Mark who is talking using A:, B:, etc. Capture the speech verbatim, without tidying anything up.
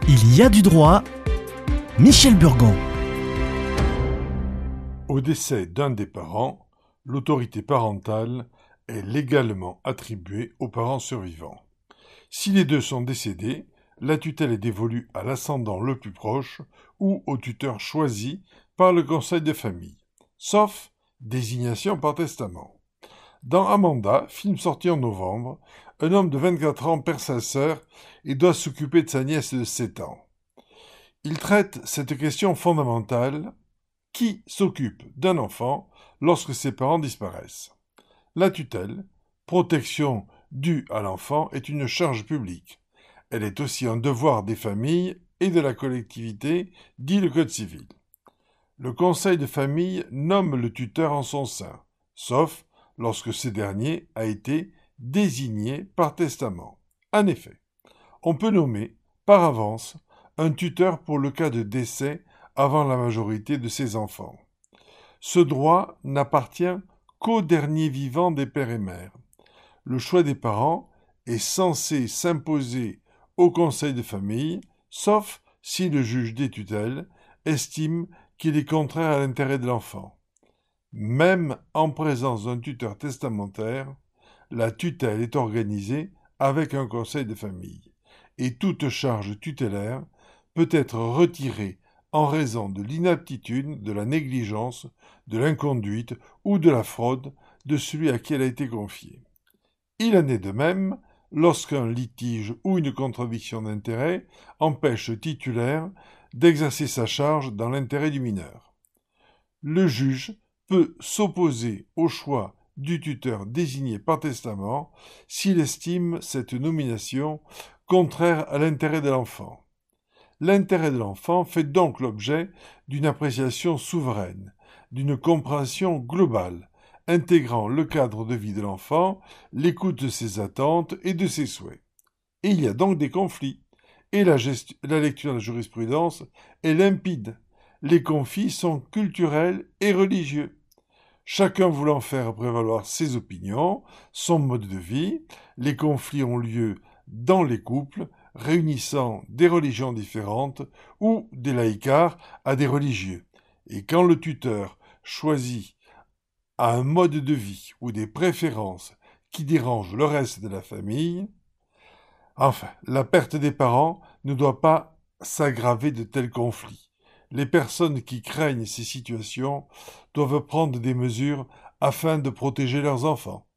A: Il y a du droit. Michel Burgon.
B: Au décès d'un des parents, l'autorité parentale est légalement attribuée aux parents survivants. Si les deux sont décédés, la tutelle est dévolue à l'ascendant le plus proche ou au tuteur choisi par le conseil de famille, sauf désignation par testament. Dans Amanda, film sorti en novembre, un homme de vingt-quatre ans perd sa sœur et doit s'occuper de sa nièce de sept ans. Il traite cette question fondamentale: qui s'occupe d'un enfant lorsque ses parents disparaissent? La tutelle, protection due à l'enfant, est une charge publique. Elle est aussi un devoir des familles et de la collectivité, dit le Code civil. Le conseil de famille nomme le tuteur en son sein, sauf lorsque ce dernier a été désigné par testament. En effet, on peut nommer, par avance, un tuteur pour le cas de décès avant la majorité de ses enfants. Ce droit n'appartient qu'aux derniers vivants des pères et mères. Le choix des parents est censé s'imposer au conseil de famille, sauf si le juge des tutelles estime qu'il est contraire à l'intérêt de l'enfant. Même en présence d'un tuteur testamentaire, la tutelle est organisée avec un conseil de famille, et toute charge tutélaire peut être retirée en raison de l'inaptitude, de la négligence, de l'inconduite ou de la fraude de celui à qui elle a été confiée. Il en est de même lorsqu'un litige ou une contradiction d'intérêt empêche le titulaire d'exercer sa charge dans l'intérêt du mineur. Le juge peut s'opposer au choix du tuteur désigné par testament s'il estime cette nomination contraire à l'intérêt de l'enfant. L'intérêt de l'enfant fait donc l'objet d'une appréciation souveraine, d'une compréhension globale, intégrant le cadre de vie de l'enfant, l'écoute de ses attentes et de ses souhaits. Et il y a donc des conflits, et la, gest- la lecture de la jurisprudence est limpide. Les conflits sont culturels et religieux. Chacun voulant faire prévaloir ses opinions, son mode de vie, les conflits ont lieu dans les couples, réunissant des religions différentes ou des laïcards à des religieux. Et quand le tuteur choisit à un mode de vie ou des préférences qui dérangent le reste de la famille, enfin, la perte des parents ne doit pas s'aggraver de tels conflits. Les personnes qui craignent ces situations doivent prendre des mesures afin de protéger leurs enfants.